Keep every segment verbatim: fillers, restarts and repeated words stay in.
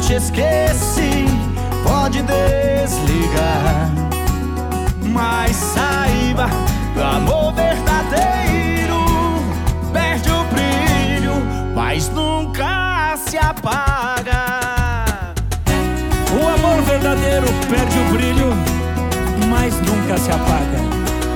te esqueci, pode desligar, mas saiba, o amor verdadeiro perde o brilho, mas nunca se apaga. O amor verdadeiro perde o brilho, mas nunca se apaga.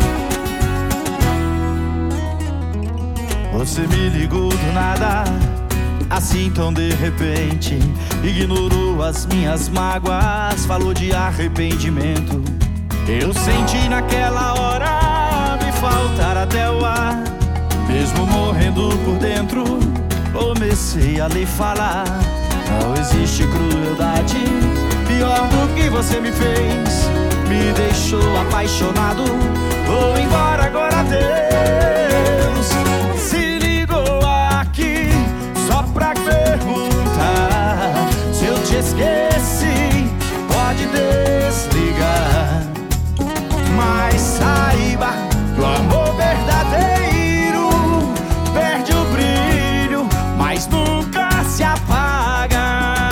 Você me ligou do nada, assim tão de repente, ignorou as minhas mágoas, falou de arrependimento. Eu senti naquela hora me faltar até o ar, mesmo morrendo por dentro, comecei a lhe falar. Não existe crueldade pior do que você me fez, me deixou apaixonado, vou embora agora, Deus. Se ligou aqui só pra perguntar se eu te esqueci, pode desligar, mas saiba que o amor verdadeiro perde o brilho, mas nunca se apaga.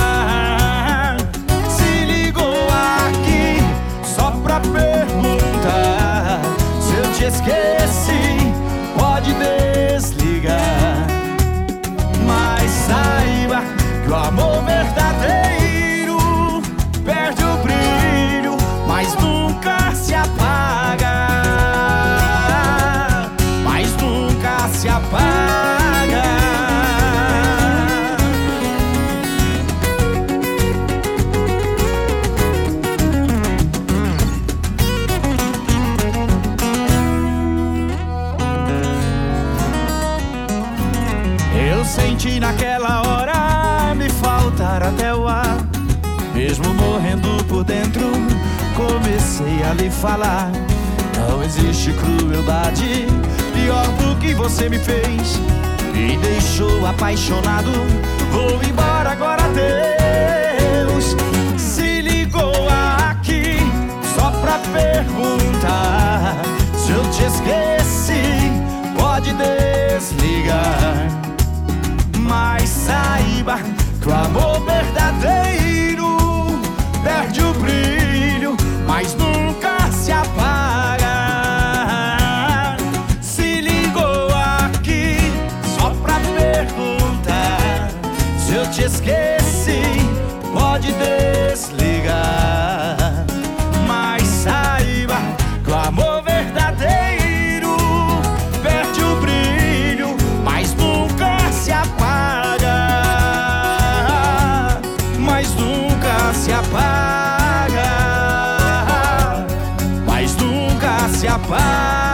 Se ligou aqui só pra perguntar se eu te esqueci, pode desligar, mas saiba que o amor verdadeiro perde o brilho, mas nunca se apaga, mas nunca se apaga. Eu senti naquela hora me faltar até o ar, mesmo morrendo por dentro, comecei a lhe falar. Não existe crueldade pior do que você me fez, me deixou apaixonado, vou embora agora, Deus. Se ligou aqui só pra perguntar se eu te esqueci, pode desligar, mas saiba que o amor verdadeiro perde o brilho, mas nunca se apaga. Se ligou aqui só pra perguntar se eu te esqueci, pode desligar, mas saiba que o amor verdadeiro perde o brilho, mas nunca se apaga, mas nunca se apaga, mas nunca se apaga.